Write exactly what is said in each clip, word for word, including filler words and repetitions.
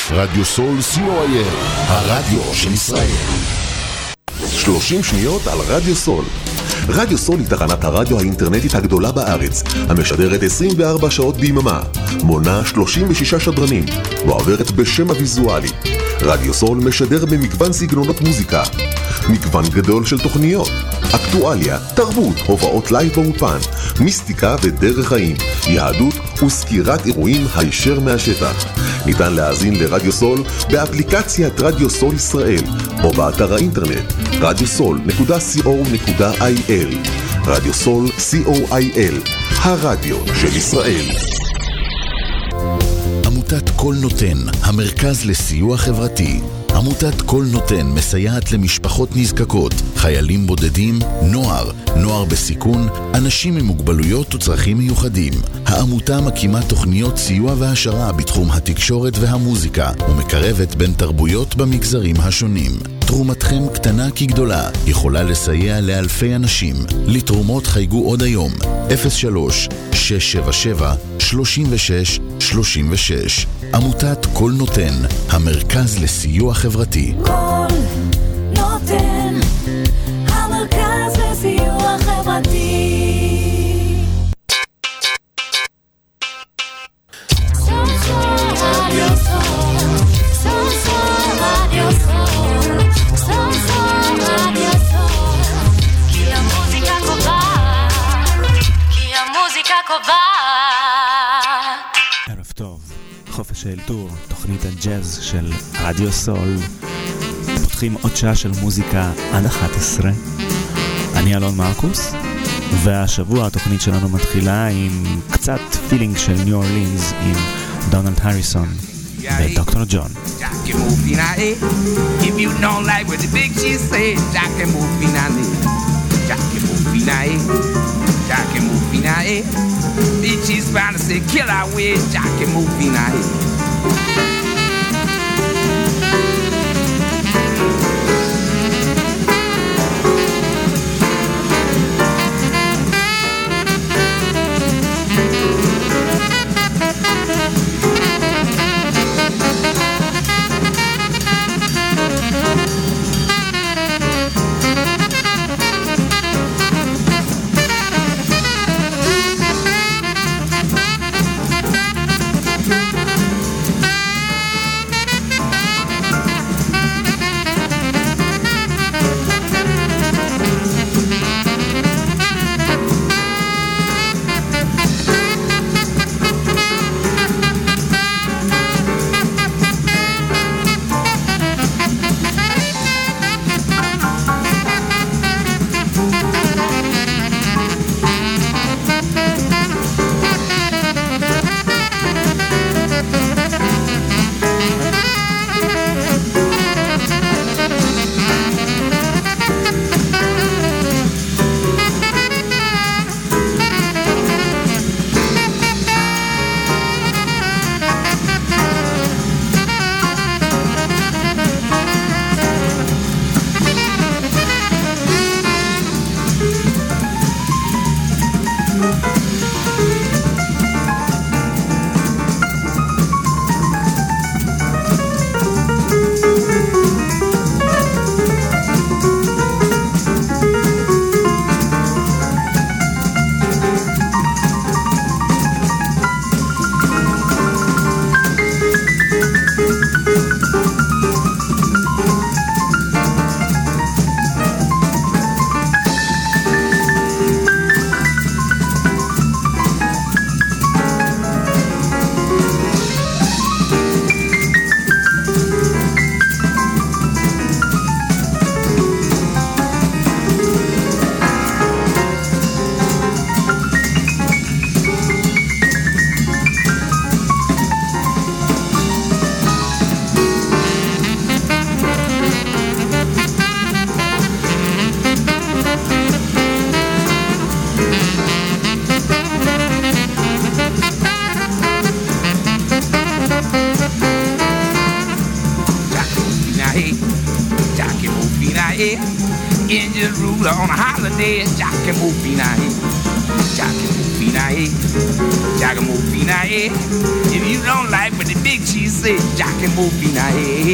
רדיו סול סי או איי אל, הרדיו של ישראל. שלושים שניות על רדיו סול. רדיו סול היא תחנת הרדיו האינטרנטית הגדולה בארץ, המשדרת עשרים וארבע שעות ביממה, מונה שלושים ושישה שדרנים, ועוברת בשם הוויזואלי. רדיו סול משדר במגוון סגנונות מוזיקה, מגוון גדול של תוכניות, אקטואליה, תרבות, הופעות לייב באופן, מיסטיקה ודרך חיים, יהדות וסקירת אירועים הישר מהשטח. ניתן להאזין לרדיו סול באפליקציית רדיו סול ישראל או באתר האינטרנט רדיו סול נקודה סי או נקודה איי אל. רדיו סול סי או איי אל, הרדיו של ישראל. עמותת כל נותן, המרכז לסיוע חברתי. עמותת כל נותן מסייעת למשפחות נזקקות, חיילים בודדים, נוער, נוער בסיכון, אנשים עם מוגבלויות וצרכים מיוחדים. העמותה מקימה תוכניות סיוע והשרה בתחום התקשורת והמוזיקה, ומקרבת בין תרבויות במגזרים השונים. תרומתכם קטנה כגדולה, יכולה לסייע לאלפי אנשים. לתרומות חייגו עוד היום, אפס שלוש שש שבע שבע שלושים ושש שלושים ושש. עמותת כל נותן, המרכז לסיוע חברתי. כל נותן, המרכז לסיוע חברתי. ערב טוב, חופש האלתור, תוכנית הג'אז של רדיו סול. פותחים עוד שעה של מוזיקה עד אחת עשרה. אני אלון מרקוס, והשבוע התוכנית שלנו מתחילה עם קצת פילינג של ניו אורלינס עם דונלד הריסון ודוקטור ג'ון. If you don't like what the big cheese said, Jack and move Jack and move Jack and move Big cheese bound to say kill our way, Jack and move Indian ruler on a holiday, Jack and Moopy night. Jackamofina-e, Jackamofina-e. If you don't like what the big cheese said, Jackamofina-e.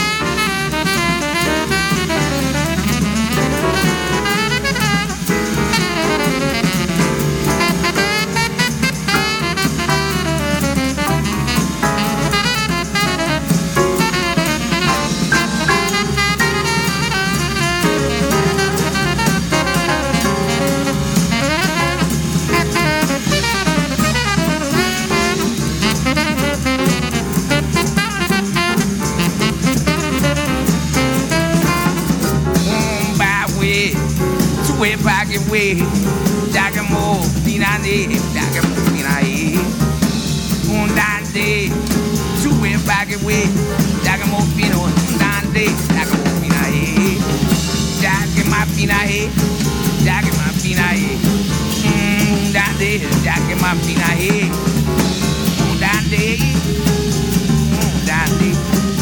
Way back away, Jackamofina-e, Jackamofina-e. On that day, two way back away, Jackamofina, on that day, Jackamofina-e, Jackamofina-e, Jackamofina-e. On that day, Jackamofina-e. On that day, on that day.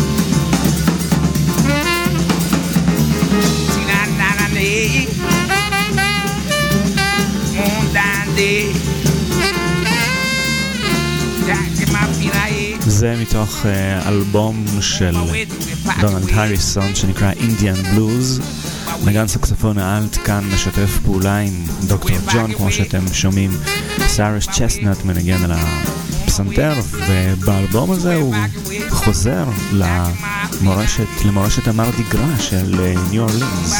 Tina-na-na-na-e. זה מתוך אלבום של דונלד הריסון שנקרא Indian Blues. נגן סקסופון האלט כאן משתף פעולה עם דוקטור ג'ון, כמו שאתם שומעים. סיירס צ'סנט מנגן על הפסנתר, ובאלבום הזה הוא חוזר למורשת, למורשת המרדי גרה של ניו אורלינס.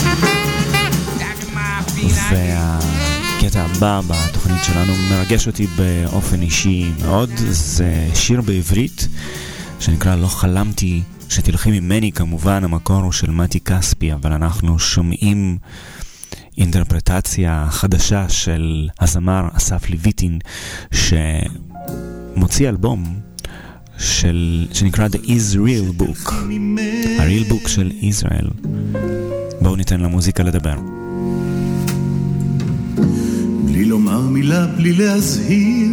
והקטע הבא בתוכנית שלנו מרגש אותי באופן אישי מאוד. זה שיר בעברית שנקרא לא חלמתי שתלכי ממני. כמובן המקור הוא של מתי כספי, אבל אנחנו שומעים אינטרפרטציה חדשה של הזמר אסף לויטין, שמוציא אלבום של, שנקרא The Israel Book, ה-Real Book של ישראל. בואו ניתן למוזיקה לדבר. בלי לומר מילה, בלי להזהיר,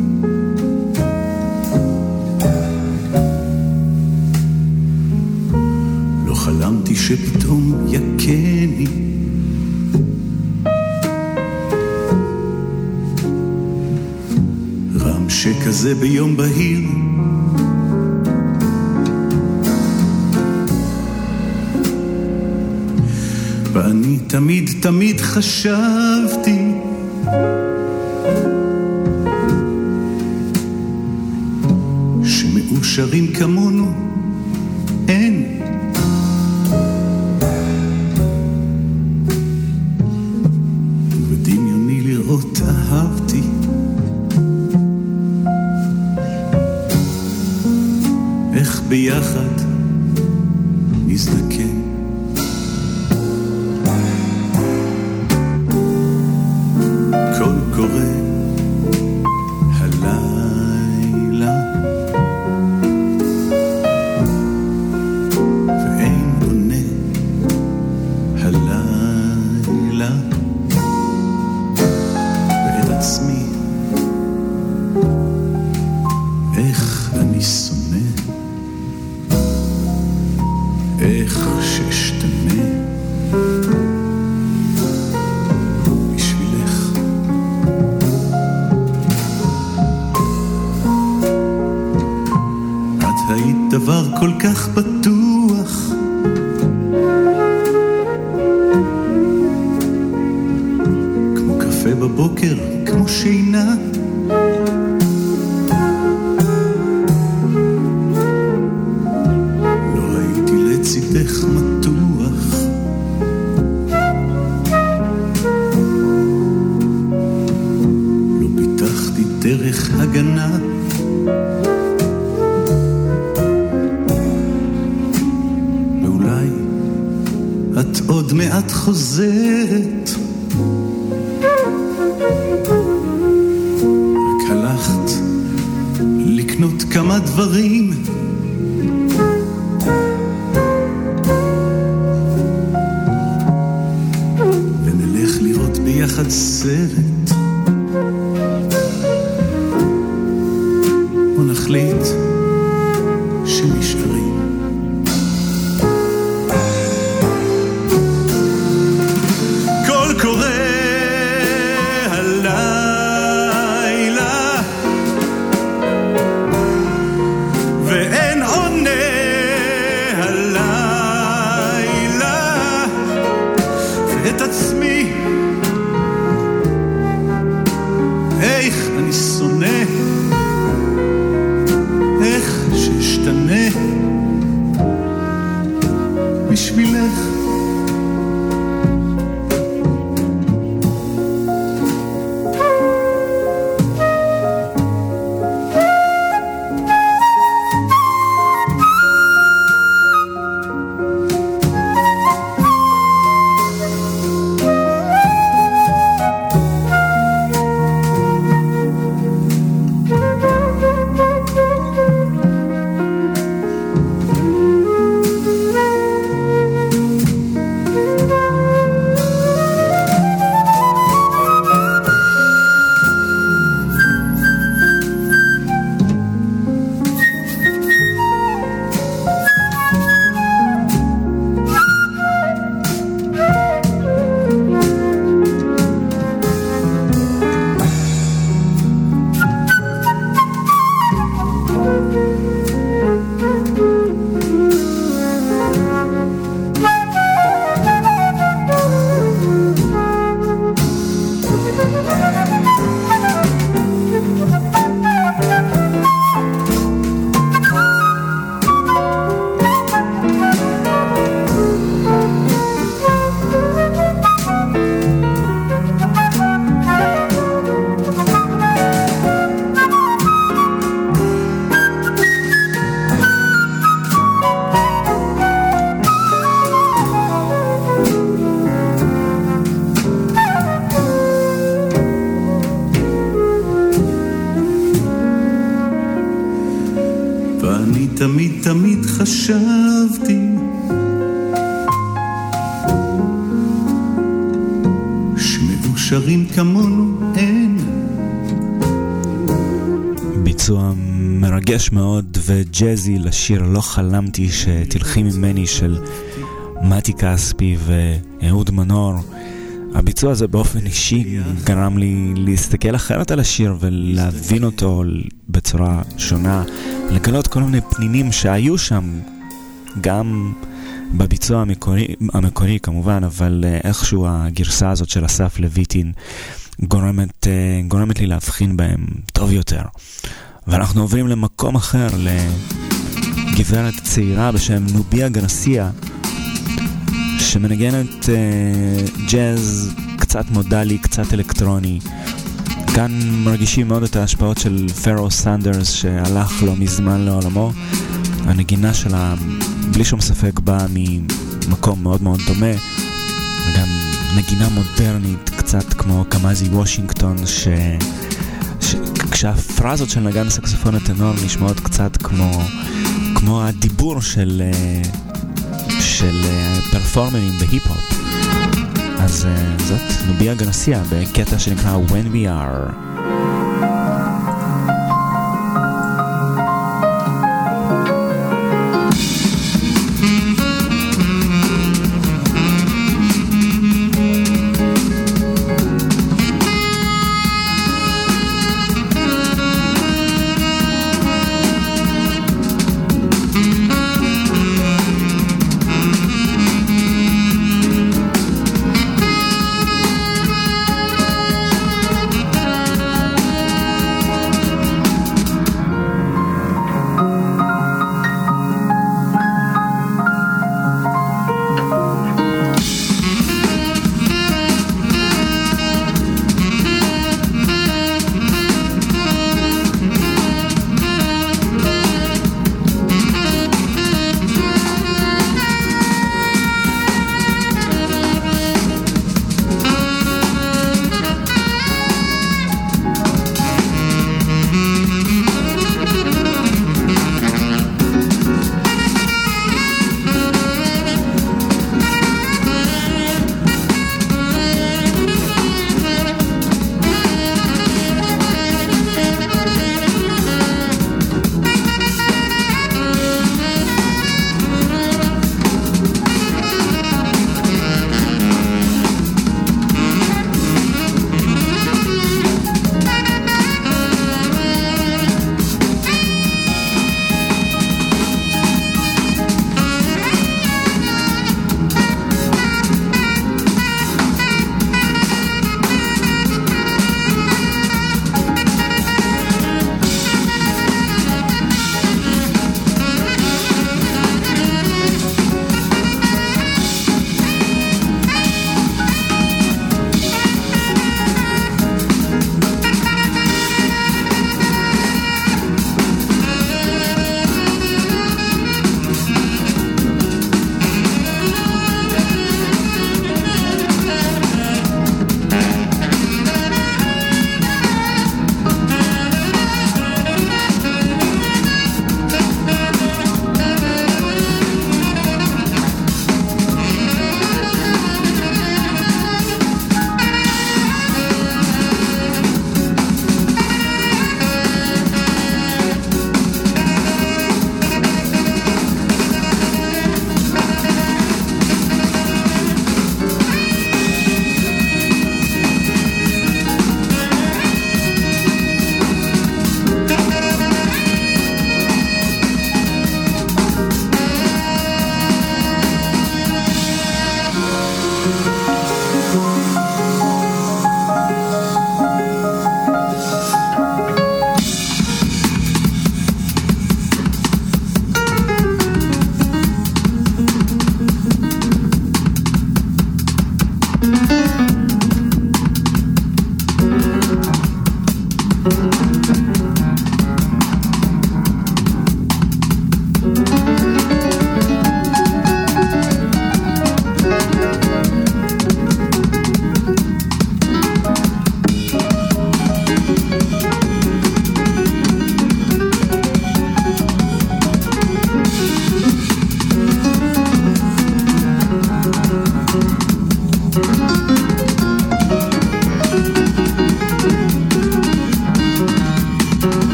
לא חלמתי שפתאום יקני רם שכזה ביום בהיר, ואני תמיד תמיד חשבתי שמאושרים כמונו אין, ובדמיוני לראות אהבתי איך ביחד נזדקן. קורא הלילה ואין עונה הלילה, ואת עצמי איך אני שונא, איך ששתנה דבר כל כך בטוח, כמו קפה בבוקר, כמו שינה, לא הייתי לצידך מתוח, לא פיתחתי דרך הגנה, את עוד מעט חוזרת, רק הלכת לקנות כמה דברים, ונלך לראות ביחד סרט, ונחליט שנשארים. קורא הלילה אני תמיד חשבתי שמאושרים כמונו אין. ביצוע מרגש מאוד וג'זי לשיר לא חלמתי שתלכי ממני של מתי כספי ואהוד מנור. הביצוע הזה באופן אישי גרם לי להסתכל אחרת על השיר ולהבין אותו בצורה שונה, לגלות כל מיני פנינים שהיו שם גם בביצוע המקורי, המקורי כמובן, אבל איכשהו הגרסה הזאת של אסף לויטין גורמת, גורמת לי להבחין בהם טוב יותר. ואנחנו עוברים למקום אחר, לגברת צעירה בשם נוביה גרסיה, שמנגנת uh, ג'אז קצת מודלי, קצת אלקטרוני. כאן מרגישים מאוד את ההשפעות של פרו סנדרס שהלך לא מזמן לעולמו. הנגינה שלה בלי שום ספק באה ממקום מאוד מאוד דומה, וגם נגינה מודרנית קצת כמו קמאזי וושינגטון, ש... ש... כשהפרזות של נגן סקסופון הטנור נשמעות קצת כמו, כמו הדיבור של של פרפורמרים בהיפ-הופ. אז זאת נוביה גרסיה בקטע שנקרא When We Are.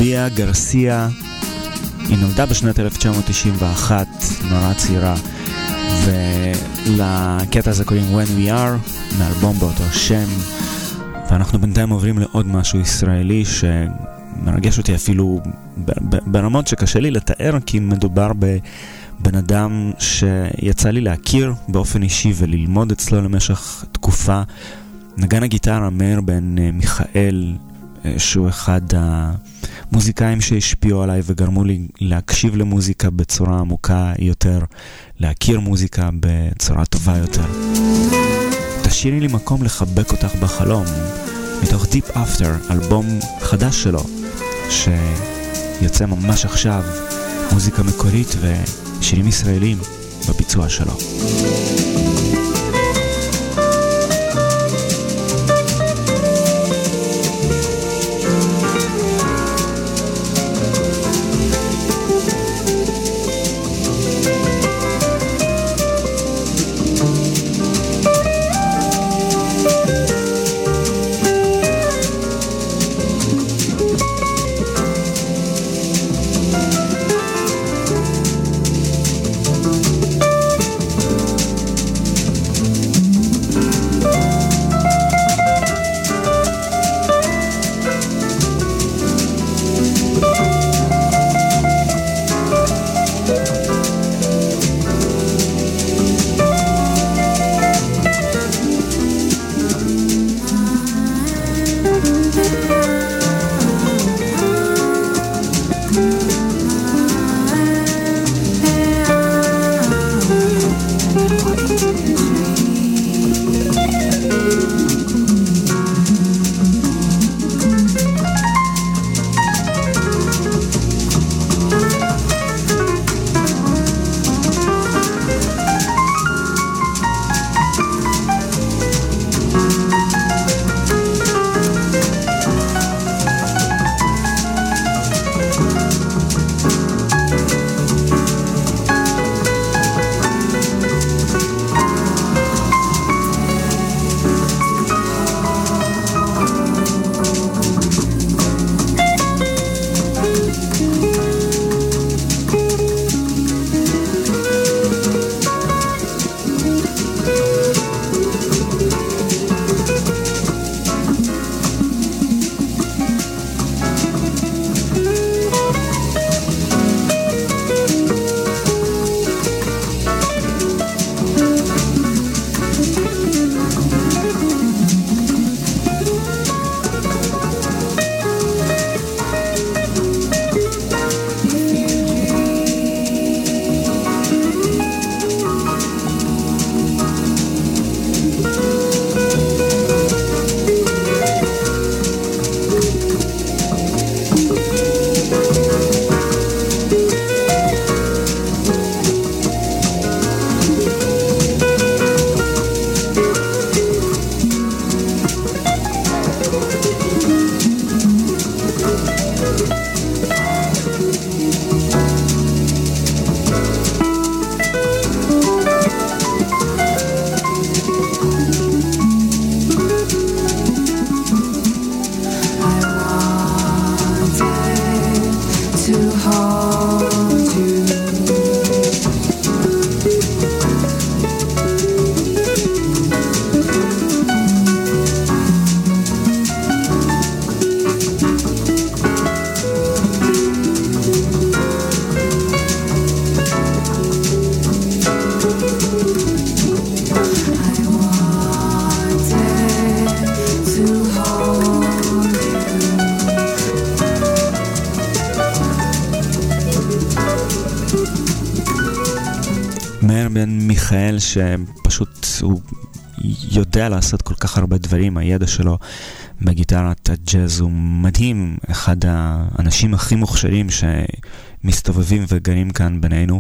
ביה גרסיה, היא נולדה בשנת אלף תשע מאות תשעים ואחת, נורא צעירה, ולקטע הזה קוראים When We Are, מאלבום באותו שם, ואנחנו בינתיים עוברים לעוד משהו ישראלי שמרגש אותי אפילו ברמות שקשה לי לתאר, כי מדובר בבן אדם שיצא לי להכיר באופן אישי וללמוד אצלו למשך תקופה. נגן הגיטרה מאיר בן מיכאל, שהוא אחד המוזיקאים שהשפיעו עליי וגרמו לי להקשיב למוזיקה בצורה עמוקה יותר, להכיר מוזיקה בצורה טובה יותר. תשאירי לי מקום לחבק אותך בחלום, מתוך Deep After, אלבום חדש שלו שיוצא ממש עכשיו, מוזיקה מקורית ושירים ישראלים בביצוע שלו. מאיר בן מיכאל, שפשוט הוא יודע לעשות כל כך הרבה דברים, הידע שלו בגיטרת הג'אז הוא מדהים, אחד האנשים הכי מוכשרים שמסתובבים וגרים כאן בינינו,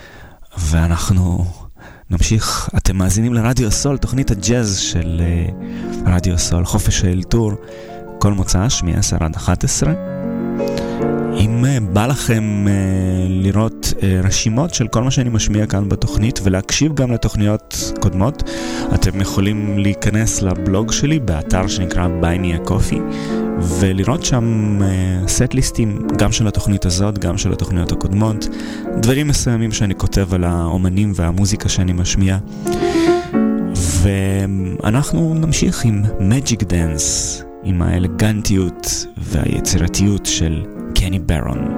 ואנחנו נמשיך. אתם מאזינים לרדיו סול, תוכנית הג'אז של רדיו סול, חופש האלתור, כל מוצ"ש מ-עשר עד אחת עשרה. אם בא לכם לראות רשימות של כל מה שאני משמיע כאן בתוכנית ולהקשיב גם לתוכניות קודמות, אתם יכולים להיכנס לבלוג שלי באתר שנקרא Buy Me a Coffee, ולראות שם סט ליסטים גם של התוכנית הזאת, גם של התוכניות הקודמות, דברים מסוימים שאני כותב על האומנים והמוזיקה שאני משמיע. ואנחנו נמשיך עם Magic Dance, עם האלגנטיות והיצירתיות של קני ברון.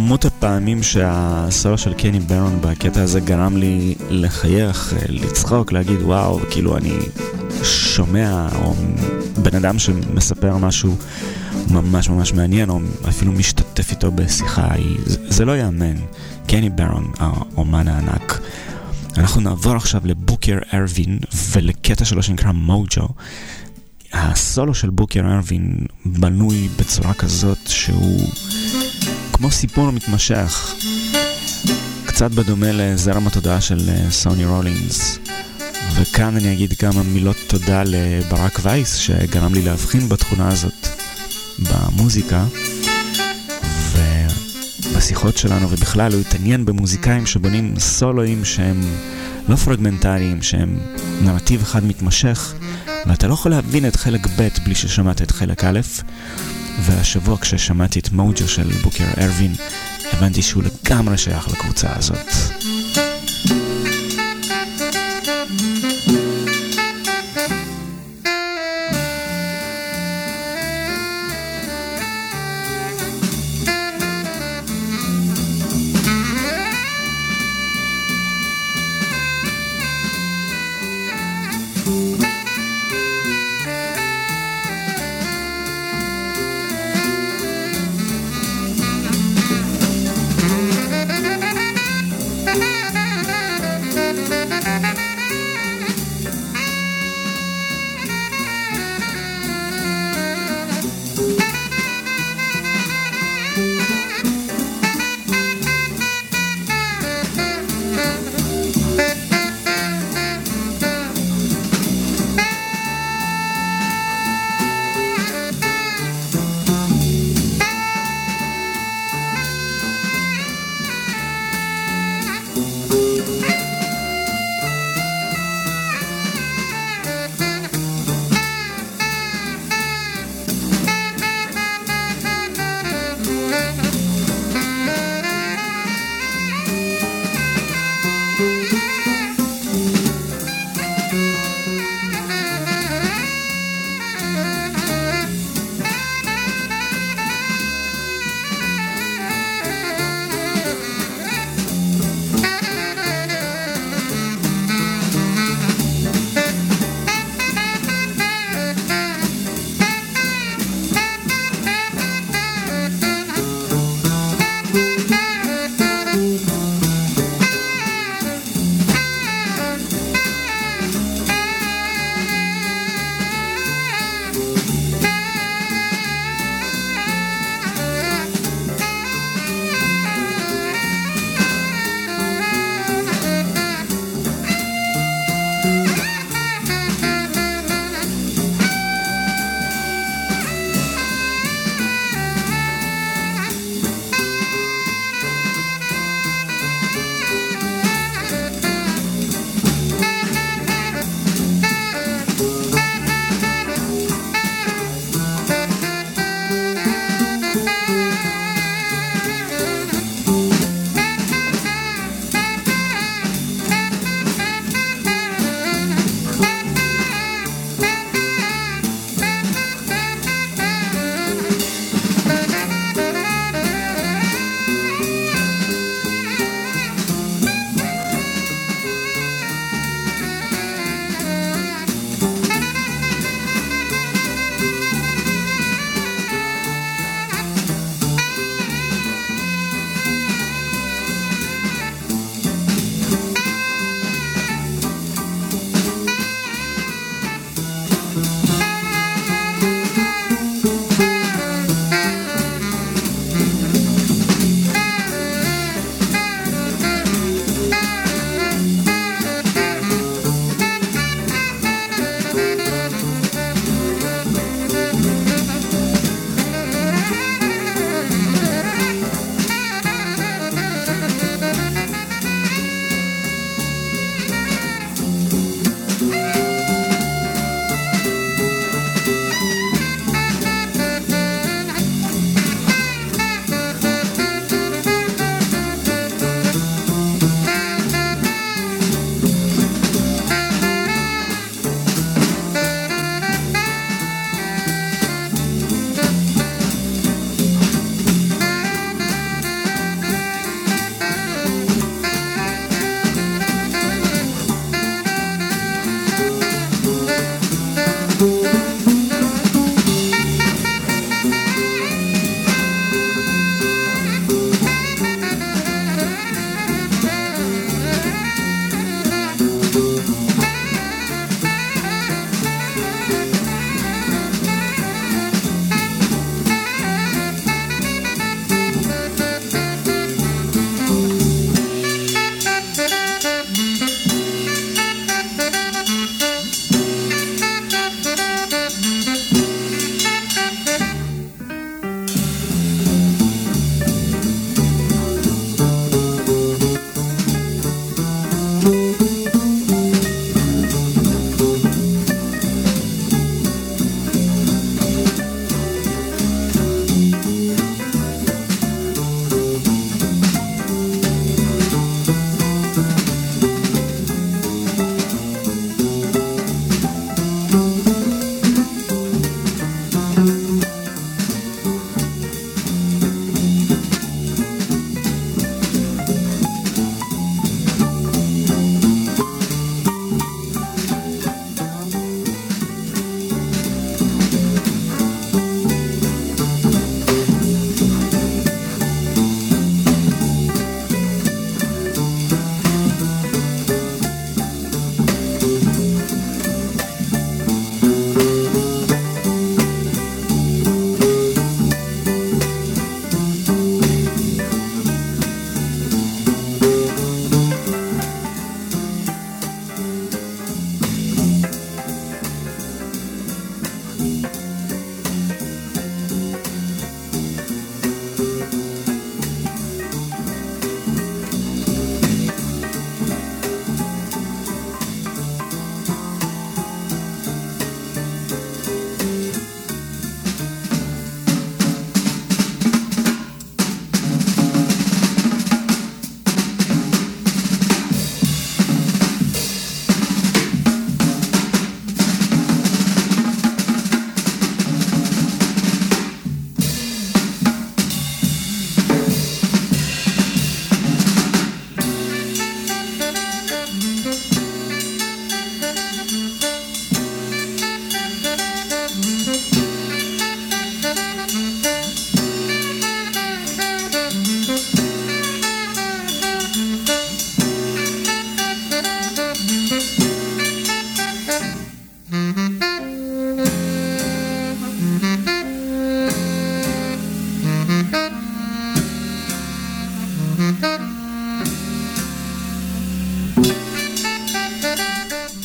כמות הפעמים שהסולו של קני ברון בקטע הזה גרם לי לחייך, לצחוק, להגיד וואו, כאילו אני שומע, או בן אדם שמספר משהו ממש ממש מעניין, או אפילו משתתף איתו בשיחה, זה, זה לא יאמן. קני ברון, האומן הענק. אנחנו נעבור עכשיו לבוקר ארווין ולקטע שלו שנקרא מוג'ו. הסולו של בוקר ארווין בנוי בצורה כזאת שהוא כמו סיפור מתמשך, קצת בדומה לזרם התודעה של סוני רולינס. וכאן אני אגיד כמה מילות תודה לברק וייס שגרם לי להבחין בתכונה הזאת במוזיקה, ובשיחות שלנו ובכלל הוא התעניין במוזיקאים שבונים סולואים שהם לא פרגמנטריים, שהם נרטיב אחד מתמשך, ואתה לא יכול להבין את חלק ב' בלי ששמעת את חלק א'. והשבוע כששמעתי את מוג'ו של בוקר ארווין הבנתי שהוא לגמרי שייך לקבוצה הזאת.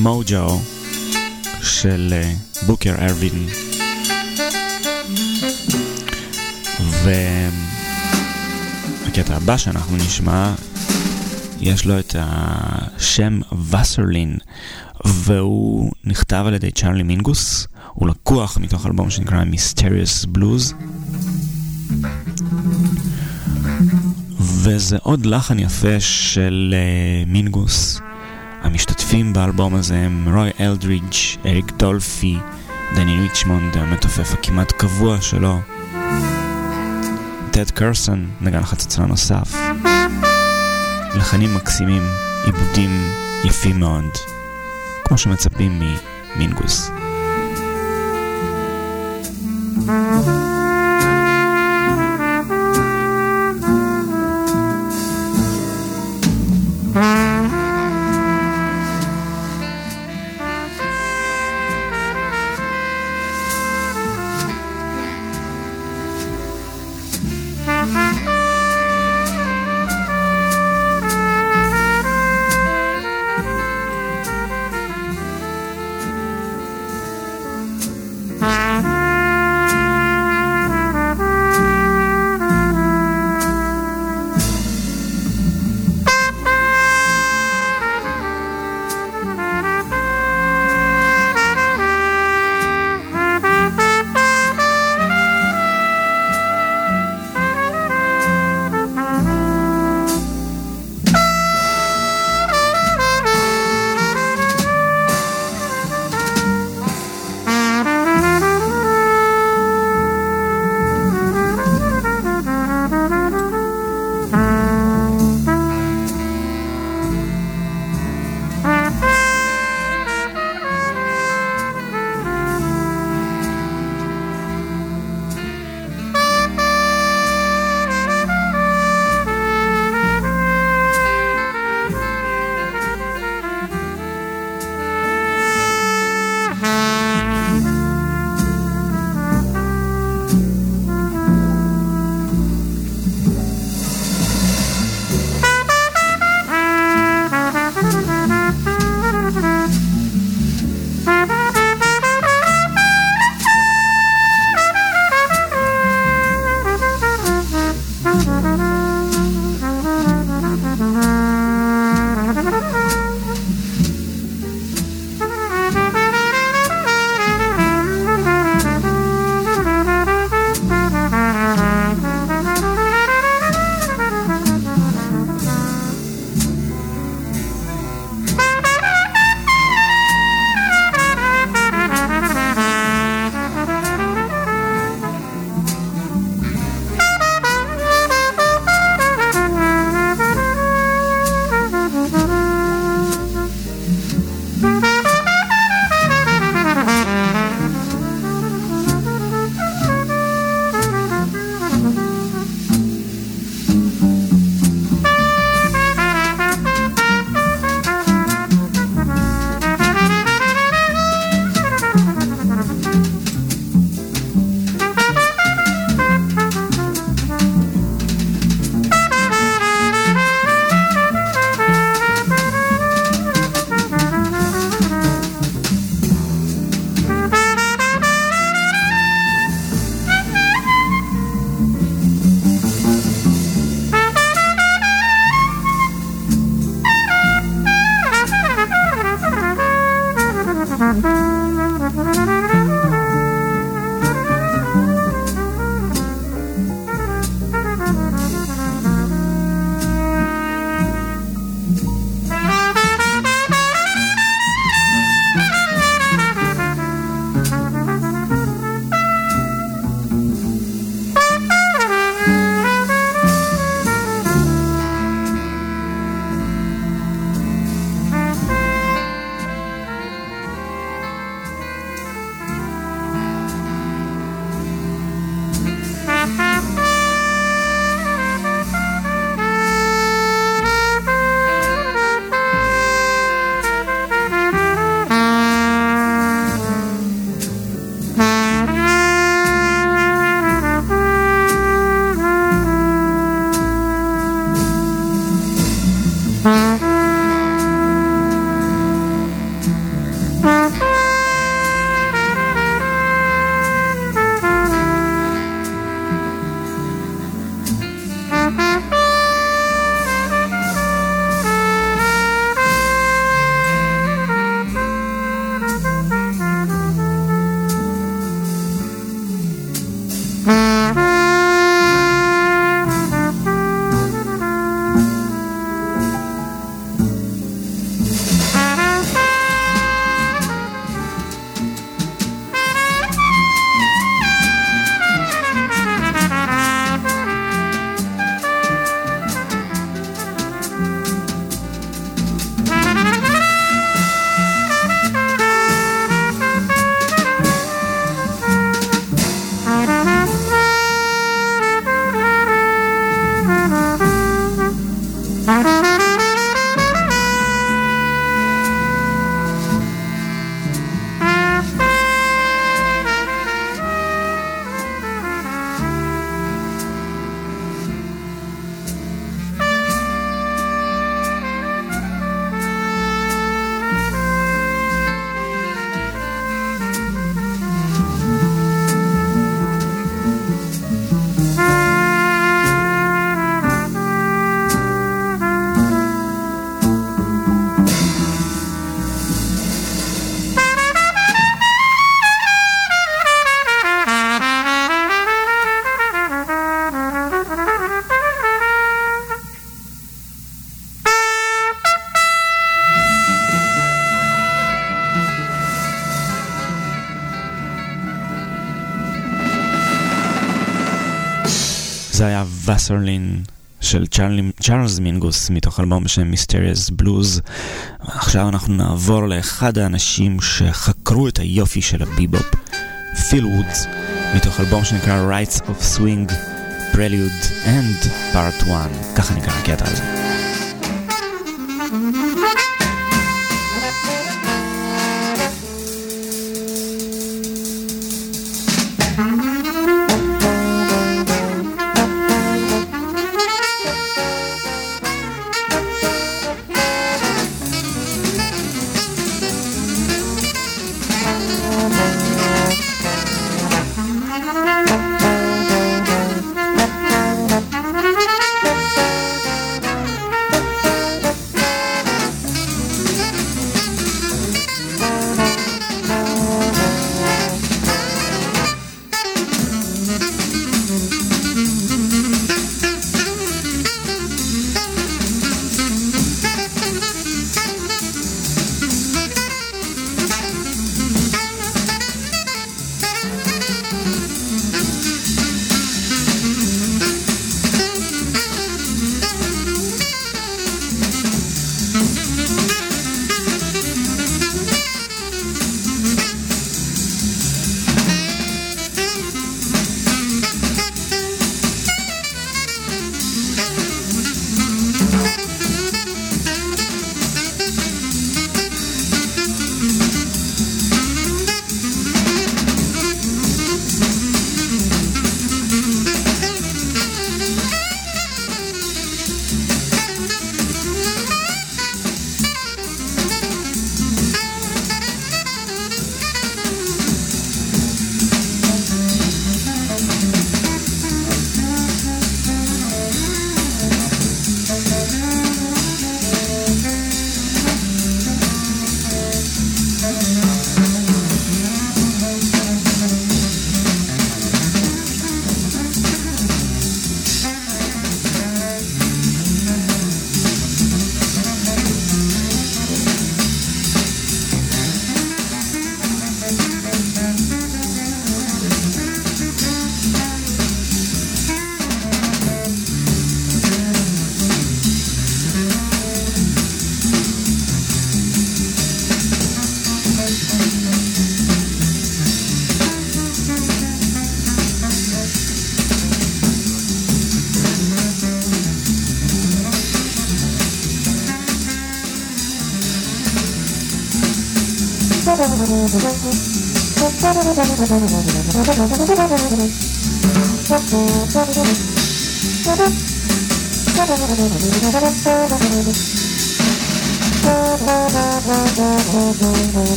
מוג'ו של בוקר ארווין. והקטע הבא שאנחנו נשמע יש לו את השם וסרלין, והוא נכתב על ידי צ'ארלי מינגוס. הוא לקוח מתוך אלבום שנקרא Mysterious Blues, וזה עוד לחן יפה של uh, מינגוס. המשתתפים באלבום הזה הם רוי אלדרידג', אריק דולפי, דני ריצ'מונד, המתופף הכמעט קבוע שלו, טד קרסון, נגן חצוצרה נוסף. לחנים מקסימים, עיבודים יפים מאוד, כמו שמצפים ממינגוס. זה היה וסרלין של צ'ארלס מינגוס מתוך אלבום בשם Mysterious Blues. עכשיו אנחנו נעבור לאחד האנשים שחקרו את היופי של הביבופ, פיל וודס, מתוך אלבום שנקרא Rites of Swing, Prelude and Part one. ככה נקרא הקטע הזה.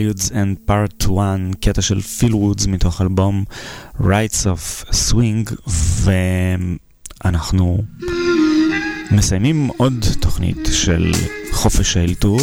Preludes and Part one, קטע של פיל וודס מתוך אלבום Rights of Swing, ואנחנו מסיימים עוד תוכנית של חופש האלתור.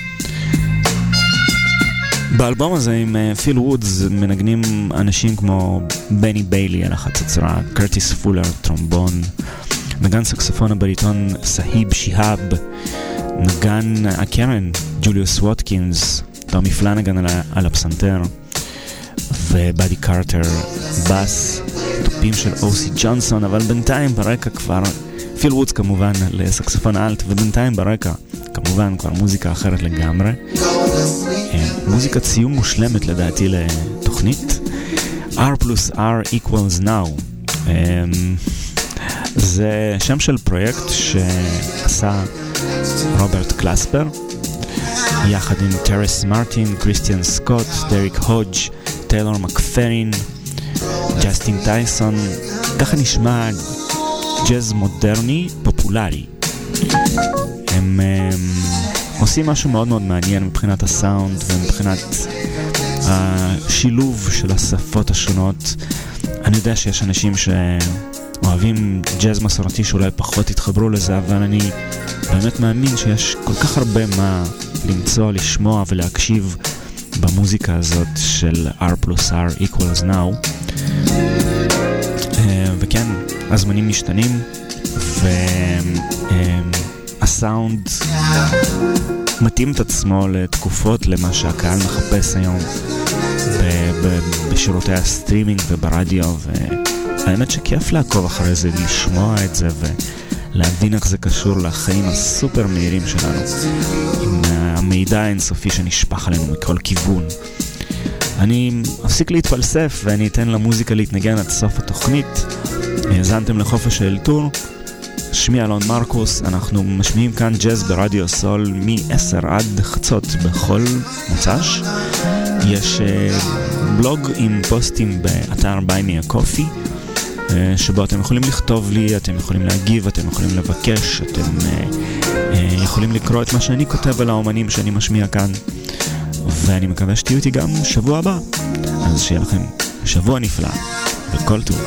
באלבום הזה עם פיל וודס מנגנים אנשים כמו בני ביילי על החצוצרה, קרטיס פולר טרומבון, נגן סקסופון הבריטון סהיב שיהאב, נגן הקרן ג'וליוס ווטקינס, טומי פלנגן על, על הפסנתר, ובאדי קארטר בס, טופים של אוסי ג'ונסון, אבל בינתיים ברקע כבר פיל וודס כמובן לסקסופון אלט, ובינתיים ברקע כמובן כבר מוזיקה אחרת לגמרי, מוזיקת סיום מושלמת לדעתי לתוכנית, R plus R equals now. זה שם של פרויקט שעשה רוברט קלספר יחד עם טרס מרטין, קריסטיאן סקוט, דריק הודג', טיילור מקפרין, ג'סטין טייסון. ככה נשמע ג'אז מודרני פופולרי. הם, הם עושים משהו מאוד מאוד מעניין מבחינת הסאונד ומבחינת השילוב של השפות השונות. אני יודע שיש אנשים שאוהבים ג'אז מסורתי שאולי פחות התחברו לזה, אבל אני באמת מאמין שיש כל כך הרבה מה למצוא, לשמוע ולהקשיב במוזיקה הזאת של R plus R equals now. וכן, הזמנים משתנים והסאונד מתאים את עצמו לתקופות, למה שהקהל מחפש היום בשירותי הסטרימינג וברדיו, והאמת שכיף לעקוב אחרי זה, לשמוע את זה ולהבין איך זה קשור לחיים הסופר מהירים שלנו, עם המידע האינסופי שנשפך עלינו מכל כיוון. אני אפסיק להתפלסף ואני אתן למוזיקה להתנגן עד סוף התוכנית. האזנתם לחופש האלתור, שמי אלון מרקוס, אנחנו משמיעים כאן ג'אז ברדיו סול מ-עשר עד חצות בכל מוצ"ש. יש בלוג עם פוסטים באתר Buy Me a Coffee, שבו אתם יכולים לכתוב לי, אתם יכולים להגיב, אתם יכולים לבקש, אתם יכולים לקרוא את מה שאני כותב על האומנים שאני משמיע כאן, ואני מקווה שתהיו איתי גם שבוע הבא. אז שיהיה לכם שבוע נפלא וכל טוב.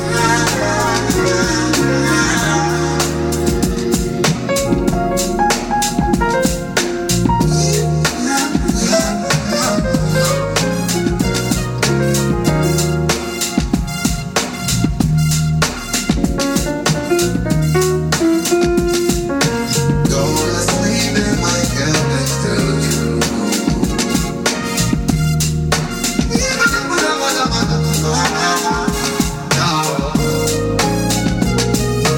Oh,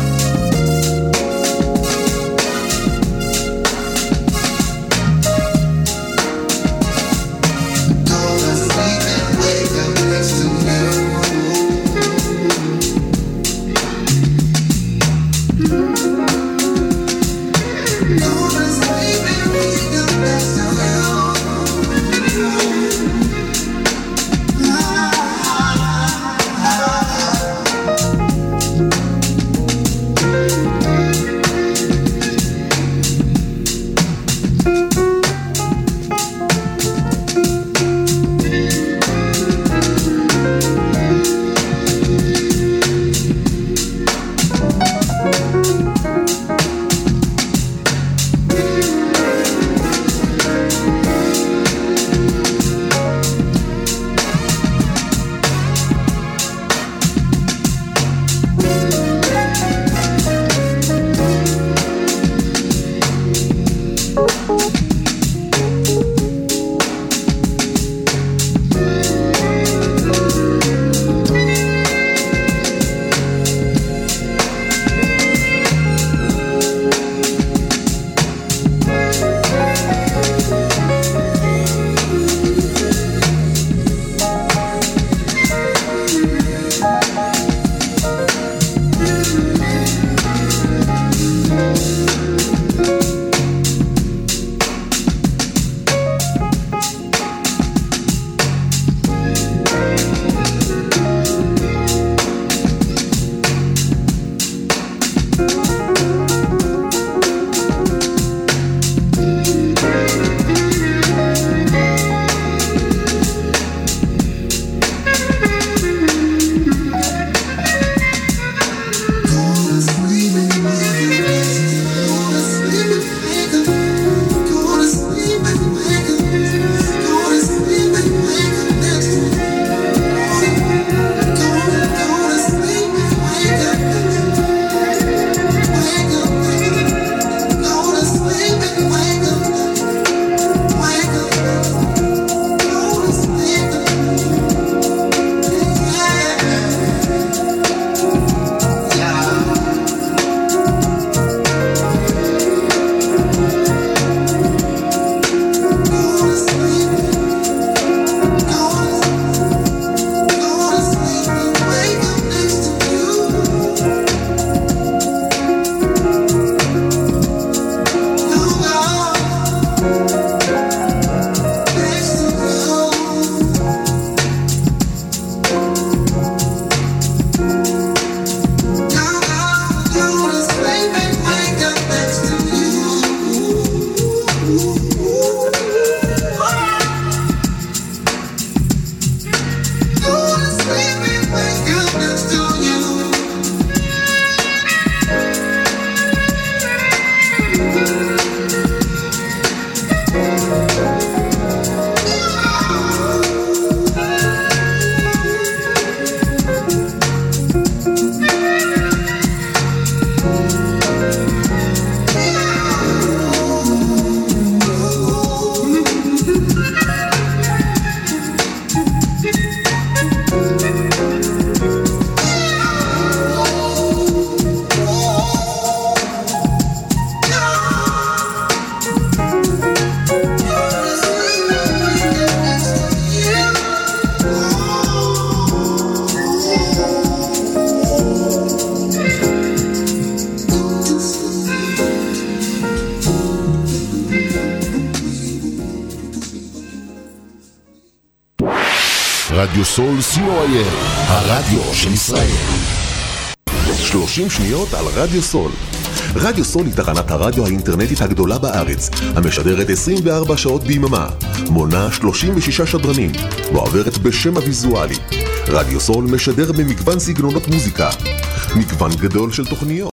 רדיו סול סי או איי אל, הרדיו של ישראל. שלושים שניות על רדיו סול. רדיו סול היא תחנת הרדיו האינטרנטית הגדולה בארץ, המשדרת עשרים וארבע שעות ביממה, מונה שלושים ושישה שדרנים, ועוברת בשם הוויזואלי. רדיו סול משדר במגוון סגנונות מוזיקה, מגוון גדול של תוכניות.